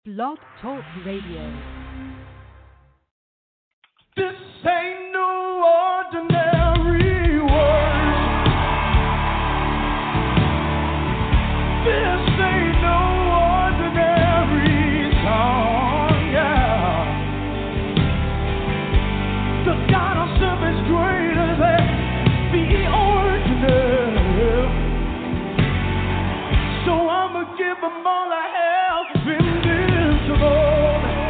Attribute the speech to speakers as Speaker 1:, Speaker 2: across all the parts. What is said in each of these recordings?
Speaker 1: Blog Talk Radio.
Speaker 2: This ain't no ordinary word. This ain't no ordinary song, yeah. The God of serve is greater than the ordinary. So I'ma give them all I have invincible.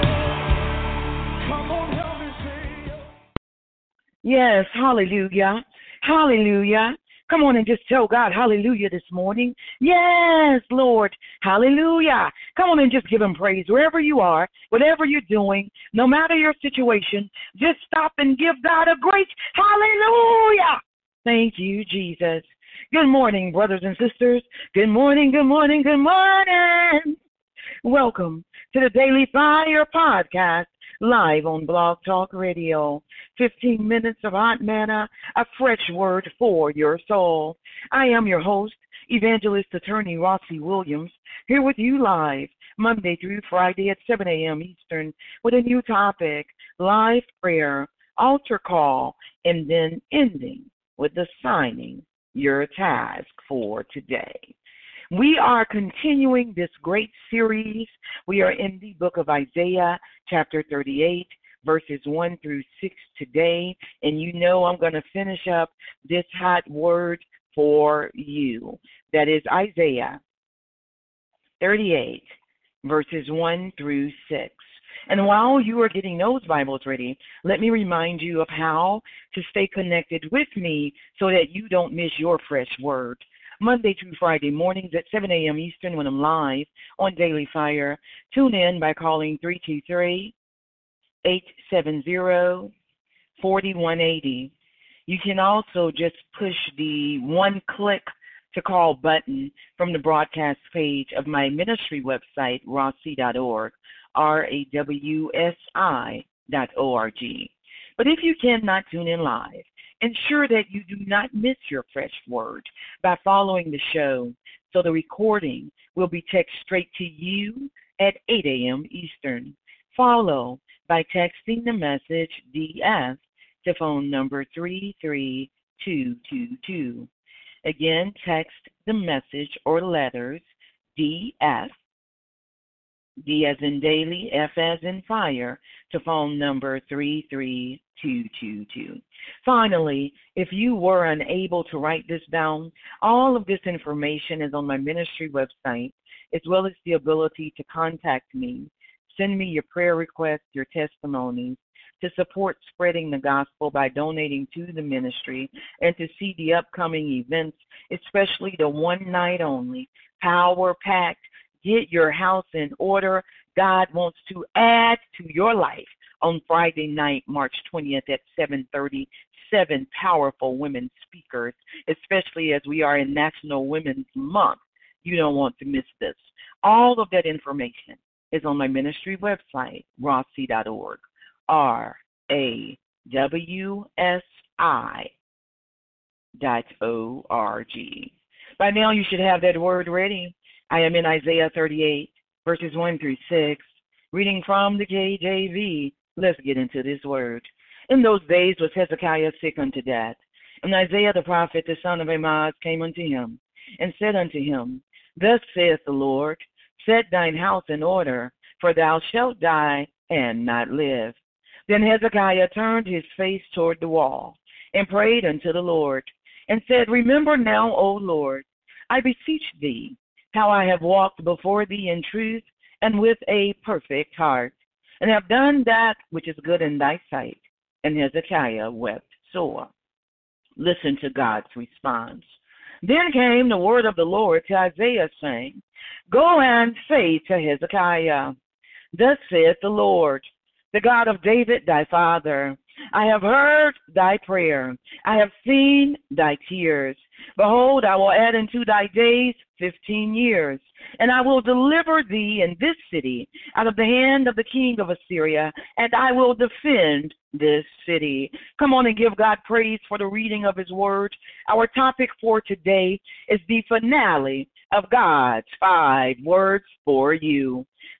Speaker 2: Come on, help me say.
Speaker 3: Yes, hallelujah. Hallelujah. Come on and just tell God hallelujah this morning. Yes, Lord. Hallelujah. Come on and just give him praise wherever you are, whatever you're doing, no matter your situation. Just stop and give God a great hallelujah. Thank you, Jesus. Good morning, brothers and sisters. Good morning, good morning, good morning. Welcome to the Daily Fire Podcast, live on Blog Talk Radio. 15 minutes of hot manna, a fresh word for your soul. I am your host, Evangelist Attorney Rossi Williams, here with you live, Monday through Friday at 7 a.m. Eastern, with a new topic, live prayer, altar call, and then ending with assigning your task for today. We are continuing this great series. We are in the book of Isaiah, chapter 38, verses 1 through 6 today. And you know I'm going to finish up this hot word for you. That is Isaiah 38, verses 1 through 6. And while you are getting those Bibles ready, let me remind you of how to stay connected with me so that you don't miss your fresh word. Monday through Friday mornings at 7 a.m. Eastern when I'm live on Daily Fire. Tune in by calling 323-870-4180. You can also just push the one click to call button from the broadcast page of my ministry website, rawsi.org, RAWSI.org. But if you cannot tune in live, ensure that you do not miss your fresh word by following the show, so the recording will be texted straight to you at 8 a.m. Eastern. Follow by texting the message DS to phone number 33222. Again, text the message or letters DS, D as in daily, F as in fire, to phone number 33222. Finally, if you were unable to write this down, all of this information is on my ministry website, as well as the ability to contact me, send me your prayer requests, your testimonies, to support spreading the gospel by donating to the ministry, and to see the upcoming events, especially the one night only, power-packed, get your house in order. God wants to add to your life on Friday night, March 20th at 7:30. 7 powerful women speakers, especially as we are in National Women's Month. You don't want to miss this. All of that information is on my ministry website, rawsi.org, RAWSI.org. By now you should have that word ready. I am in Isaiah 38, verses 1 through 6, reading from the KJV. Let's get into this word. In those days was Hezekiah sick unto death, and Isaiah the prophet, the son of Amoz, came unto him, and said unto him, Thus saith the Lord, set thine house in order, for thou shalt die and not live. Then Hezekiah turned his face toward the wall, and prayed unto the Lord, and said, Remember now, O Lord, I beseech thee, how I have walked before thee in truth and with a perfect heart, and have done that which is good in thy sight. And Hezekiah wept sore. Listen to God's response. Then came the word of the Lord to Isaiah, saying, Go and say to Hezekiah, Thus saith the Lord, the God of David thy father, I have heard thy prayer, I have seen thy tears. Behold, I will add unto thy days 15 years, and I will deliver thee in this city out of the hand of the king of Assyria, and I will defend this city. Come on and give God praise for the reading of his word. Our topic for today is the finale of God's 5 words for you.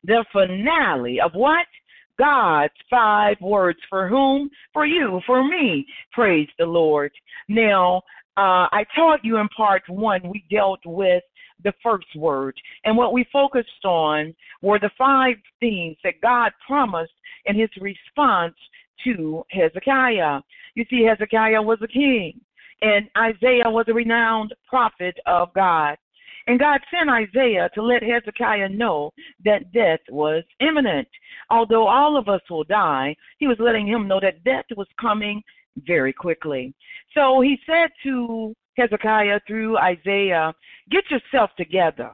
Speaker 3: the finale of what? God's 5 words. For whom? For you, for me. Praise the Lord. Now, I taught you in part 1, we dealt with the first word. And what we focused on were the 5 things that God promised in his response to Hezekiah. You see, Hezekiah was a king, and Isaiah was a renowned prophet of God. And God sent Isaiah to let Hezekiah know that death was imminent. Although all of us will die, he was letting him know that death was coming very quickly. So he said to Hezekiah through Isaiah, get yourself together.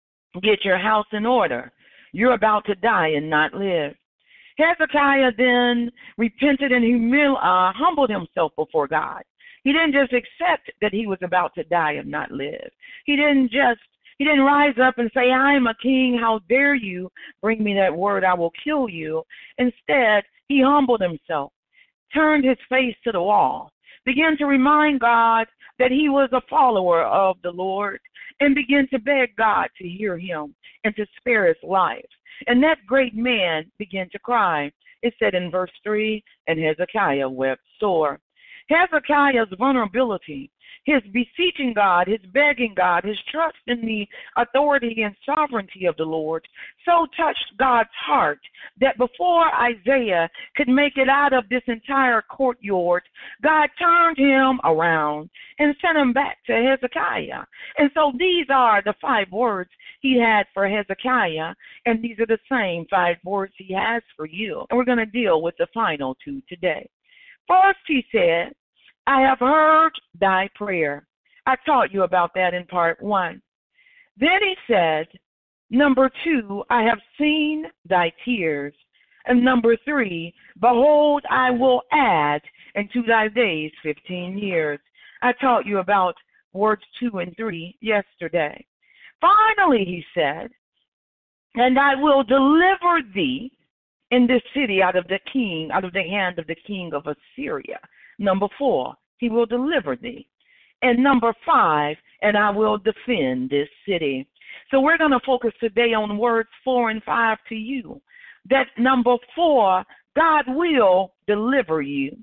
Speaker 3: Get your house in order. You're about to die and not live. Hezekiah then repented and humbled himself before God. He didn't just accept that he was about to die and not live. He didn't rise up and say, I'm a king, how dare you bring me that word, I will kill you. Instead, he humbled himself, turned his face to the wall, began to remind God that he was a follower of the Lord, and began to beg God to hear him and to spare his life. And that great man began to cry. It said in verse 3, and Hezekiah wept sore. Hezekiah's vulnerability, his beseeching God, his begging God, his trust in the authority and sovereignty of the Lord so touched God's heart that before Isaiah could make it out of this entire courtyard, God turned him around and sent him back to Hezekiah. And so these are the 5 words he had for Hezekiah, and these are the same 5 words he has for you. And we're going to deal with the final 2 today. First, he said, I have heard thy prayer. I taught you about that in part 1. Then he said, number 2, I have seen thy tears. And number 3, behold, I will add unto thy days 15 years. I taught you about words 2 and 3 yesterday. Finally, he said, and I will deliver thee in this city out of the hand of the king of Assyria. Number 4, he will deliver thee. And number 5, and I will defend this city. So we're going to focus today on words 4 and 5 to you. That number 4, God will deliver you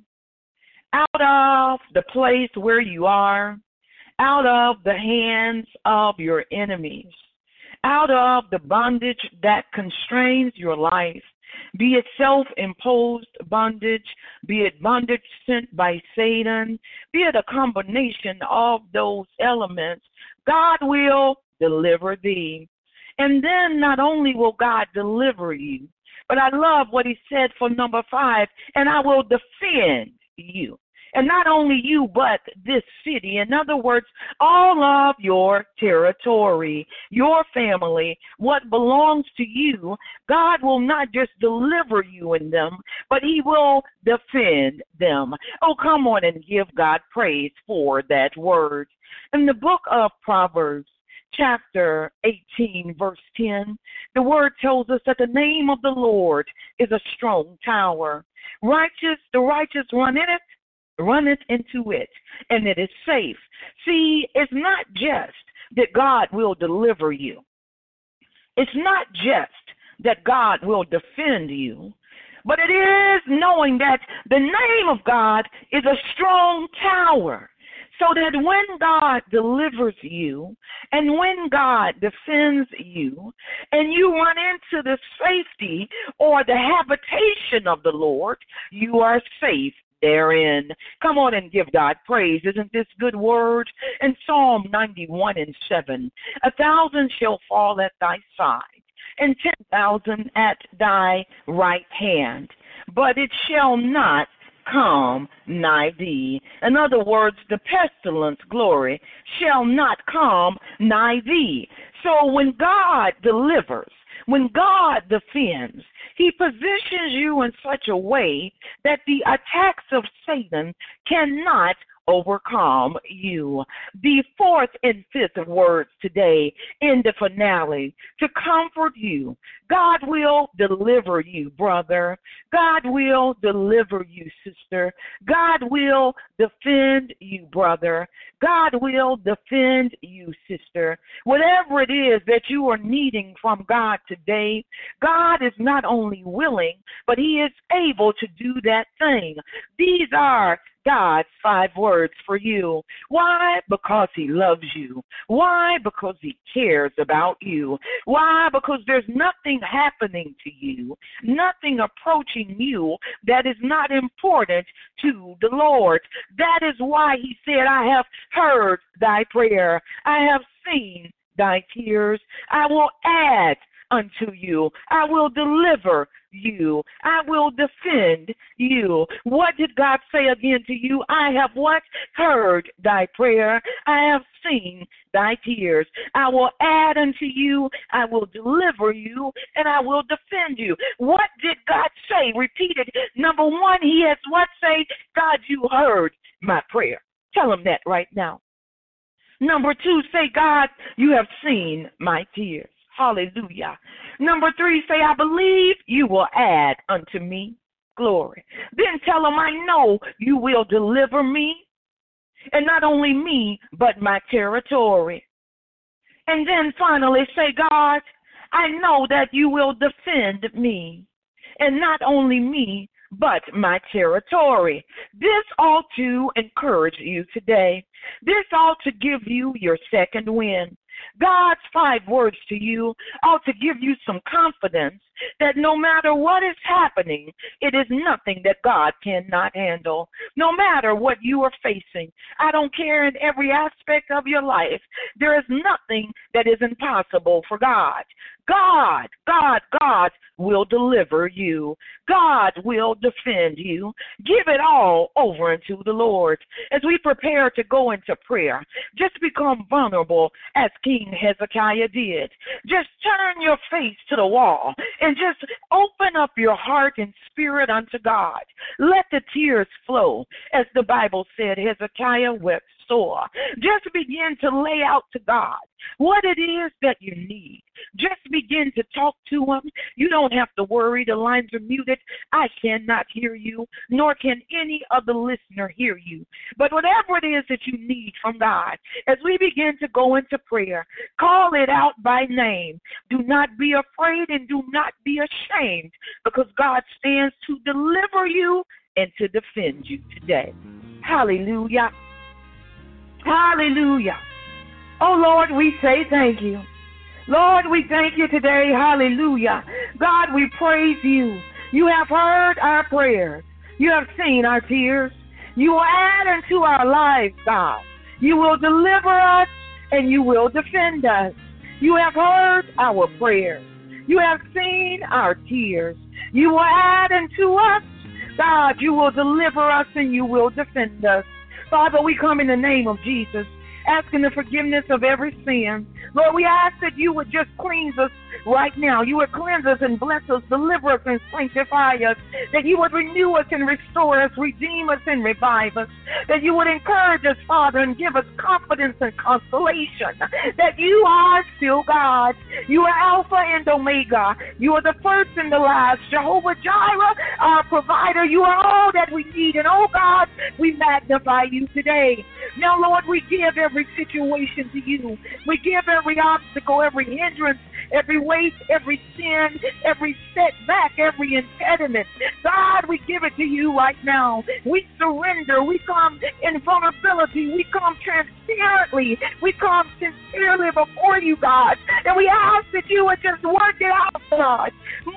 Speaker 3: out of the place where you are, out of the hands of your enemies, out of the bondage that constrains your life. Be it self-imposed bondage, be it bondage sent by Satan, be it a combination of those elements, God will deliver thee. And then not only will God deliver you, but I love what he said for number 5, and I will defend you. And not only you, but this city. In other words, all of your territory, your family, what belongs to you, God will not just deliver you in them, but he will defend them. Oh, come on and give God praise for that word. In the book of Proverbs, chapter 18, verse 10, the word tells us that the name of the Lord is a strong tower. The righteous runneth into it, and it is safe. See, it's not just that God will deliver you. It's not just that God will defend you, but it is knowing that the name of God is a strong tower, so that when God delivers you and when God defends you and you run into the safety or the habitation of the Lord, you are safe therein. Come on and give God praise. Isn't this good word? In Psalm 91 and 7, 1,000 shall fall at thy side, and 10,000 at thy right hand, but it shall not come nigh thee. In other words, the pestilence, glory, shall not come nigh thee. So when God delivers, when God defends, he positions you in such a way that the attacks of Satan cannot overcome you. The fourth and fifth words today in the finale to comfort you. God will deliver you, brother. God will deliver you, sister. God will defend you, brother. God will defend you, sister. Whatever it is that you are needing from God today, God is not only willing, but He is able to do that thing. These are God's 5 words for you. Why? Because He loves you. Why? Because He cares about you. Why? Because there's nothing happening to you, nothing approaching you that is not important to the Lord. That is why He said, I have heard thy prayer. I have seen thy tears. I will add unto you. I will deliver you. I will defend you. What did God say again to you? I have what? Heard thy prayer. I have seen thy tears. I will add unto you. I will deliver you, and I will defend you. What did God say? Repeat it. Number 1, He has what say? God, you heard my prayer. Tell Him that right now. Number 2, say, God, you have seen my tears. Hallelujah. Number 3, say, I believe you will add unto me glory. Then tell Him, I know you will deliver me, and not only me, but my territory. And then finally say, God, I know that you will defend me, and not only me, but my territory. This ought to encourage you today. This ought to give you your second win. God's 5 words to you ought to give you some confidence that no matter what is happening, it is nothing that God cannot handle. No matter what you are facing, I don't care in every aspect of your life, there is nothing that is impossible for God. God will deliver you. God will defend you. Give it all over into the Lord. As we prepare to go into prayer, just become vulnerable as King Hezekiah did. Just turn your face to the wall and just open up your heart and spirit unto God. Let the tears flow. As the Bible said, Hezekiah wept sore. Just begin to lay out to God what it is that you need. Just begin to talk to Him. You don't have to worry. The lines are muted. I cannot hear you, nor can any other listener hear you. But whatever it is that you need from God, as we begin to go into prayer, call it out by name. Do not be afraid and do not be ashamed, because God stands to deliver you and to defend you today. Hallelujah. Hallelujah. Oh, Lord, we say thank you. Lord, we thank you today. Hallelujah. God, we praise you. You have heard our prayers. You have seen our tears. You will add unto our lives, God. You will deliver us and you will defend us. You have heard our prayers. You have seen our tears. You will add unto us, God. You will deliver us and you will defend us. Father, we come in the name of Jesus, asking the forgiveness of every sin. Lord, we ask that you would just cleanse us right now. You would cleanse us and bless us, deliver us and sanctify us, that you would renew us and restore us, redeem us and revive us, that you would encourage us, Father, and give us confidence and consolation, that you are still God. You are Alpha and Omega. You are the first and the last. Jehovah Jireh, our provider. You are all that we need. And, oh God, we magnify you today. Now, Lord, we give every situation to you. We give every obstacle, every hindrance, every weight, every sin, every setback, every impediment. God, we give it to you right now. We surrender. We come in vulnerability. We come transparently. We come sincerely before you, God. And we ask that you would just work it out, God.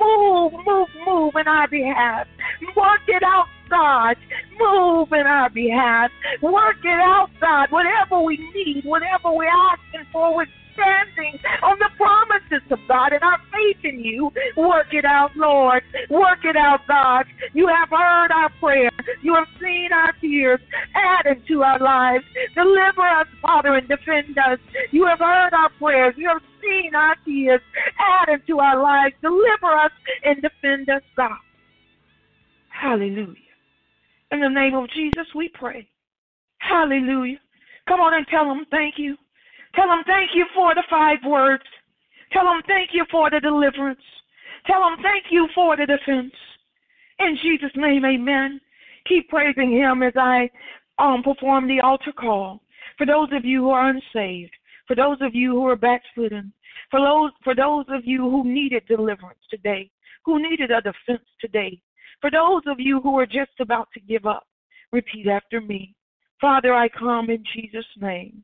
Speaker 3: Move in our behalf. Work it out, God. Move in our behalf. Work it out, God. Whatever we need, whatever we're asking for, we're standing on the promises of God and our faith in you. Work it out, Lord. Work it out, God. You have heard our prayer. You have seen our tears. Add into our lives. Deliver us, Father, and defend us. You have heard our prayers. You have seen our tears. Add into our lives. Deliver us and defend us, God. Hallelujah. In the name of Jesus, we pray. Hallelujah. Come on and tell them thank you. Tell them thank you for the 5 words. Tell them thank you for the deliverance. Tell them thank you for the defense. In Jesus' name, amen. Keep praising him as I perform the altar call. For those of you who are unsaved, for those of you who are backslidden, for those of you who needed deliverance today, who needed a defense today, for those of you who are just about to give up, repeat after me. Father, I come in Jesus' name.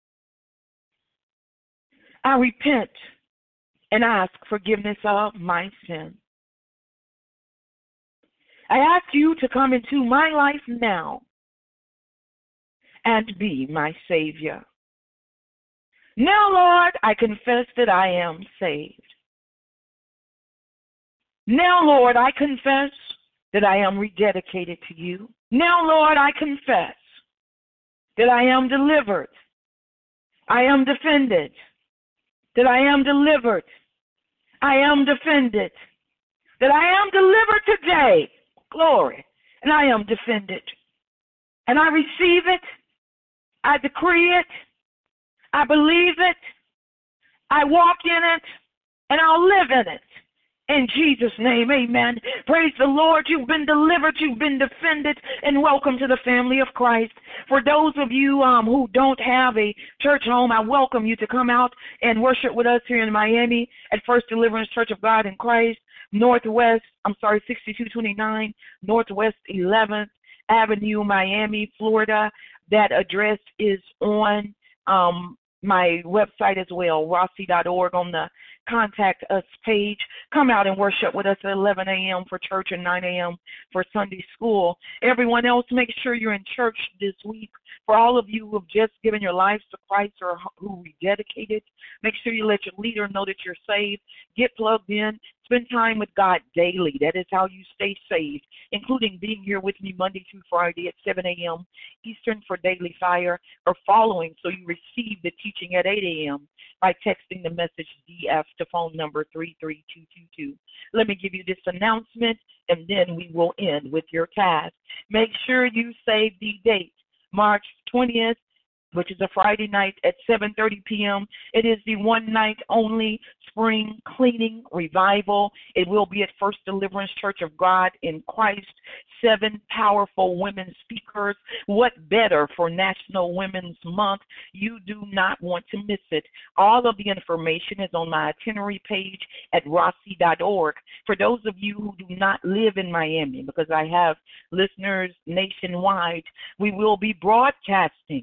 Speaker 3: I repent and ask forgiveness of my sin. I ask you to come into my life now and be my Savior. Now, Lord, I confess that I am saved. Now, Lord, I confess that I am rededicated to you. Now, Lord, I confess that I am delivered. I am defended. That I am delivered. I am defended. That I am delivered today. Glory. And I am defended. And I receive it. I decree it. I believe it. I walk in it. And I'll live in it. In Jesus' name, amen. Praise the Lord. You've been delivered. You've been defended. And welcome to the family of Christ. For those of you who don't have a church home, I welcome you to come out and worship with us here in Miami at First Deliverance Church of God in Christ, 6229 Northwest 11th Avenue, Miami, Florida. That address is on my website as well, rossi.org, on the Contact Us page. Come out and worship with us at 11 a.m. for church and 9 a.m. for Sunday school. Everyone else, make sure you're in church this week. For all of you who have just given your lives to Christ or who rededicated, make sure you let your leader know that you're saved. Get plugged in. Spend time with God daily. That is how you stay saved, including being here with me Monday through Friday at 7 a.m. Eastern for Daily Fire, or following so you receive the teaching at 8 a.m. by texting the message DF to phone number 33222. Let me give you this announcement, and then we will end with your task. Make sure you save the date, March 20th, which is a Friday night at 7:30 p.m. It is the one night only spring cleaning revival. It will be at First Deliverance Church of God in Christ. 7 powerful women speakers. What better for National Women's Month? You do not want to miss it. All of the information is on my itinerary page at rossi.org. For those of you who do not live in Miami, because I have listeners nationwide, we will be broadcasting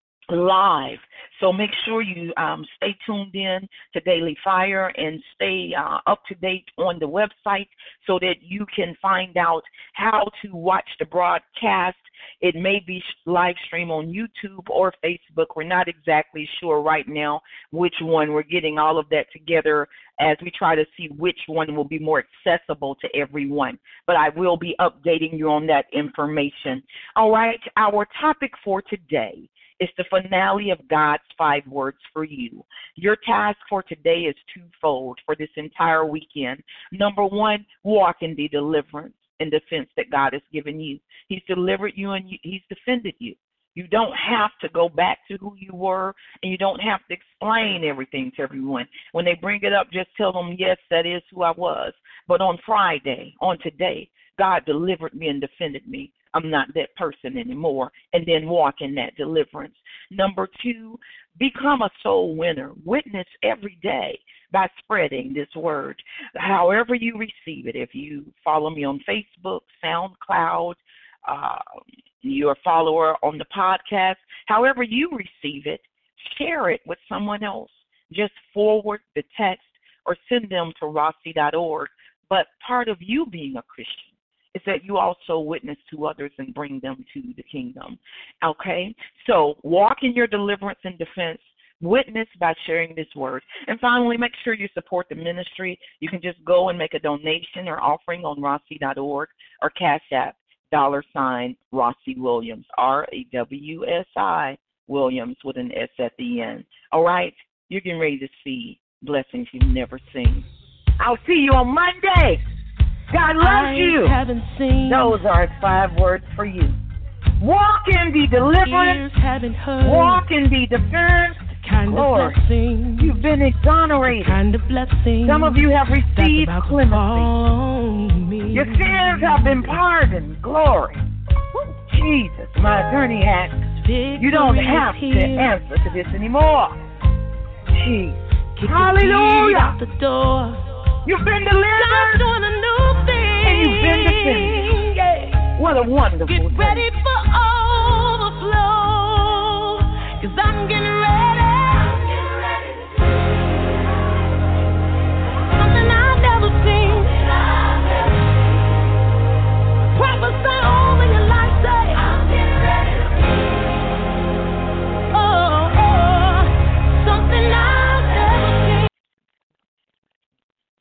Speaker 3: live. So make sure you stay tuned in to Daily Fire and stay up to date on the website so that you can find out how to watch the broadcast. It may be live stream on YouTube or Facebook. We're not exactly sure right now which one. We're getting all of that together as we try to see which one will be more accessible to everyone. But I will be updating you on that information. All right, our topic for today is the finale of God's 5 words for you. Your task for today is twofold for this entire weekend. Number 1, walk in the deliverance and defense that God has given you. He's delivered you and He's defended you. You don't have to go back to who you were, and you don't have to explain everything to everyone. When they bring it up, just tell them, yes, that is who I was. But on Friday, on today, God delivered me and defended me. I'm not that person anymore, and then walk in that deliverance. Number 2, become a soul winner. Witness every day by spreading this word. However you receive it, if you follow me on Facebook, SoundCloud, you're a follower on the podcast, however you receive it, share it with someone else. Just forward the text or send them to rossi.org. But part of you being a Christian is that you also witness to others and bring them to the kingdom. Okay? So walk in your deliverance and defense. Witness by sharing this word. And finally, make sure you support the ministry. You can just go and make a donation or offering on rossi.org or Cash App, $Rossi Williams, RAWSI Williams with an S at the end. All right? You're getting ready to see blessings you've never seen. I'll see you on Monday. God loves you.
Speaker 1: Those
Speaker 3: are 5 words for you. Walk in the deliverance. Walk in the defense. Lord, you've been exonerated. Some of you have received clemency. Your sins have been pardoned. Glory. Jesus, my attorney asks, you don't have to answer to this anymore. Jesus. Hallelujah. You've been delivered. And you've been defended. What a wonderful thing.
Speaker 4: Get ready for all.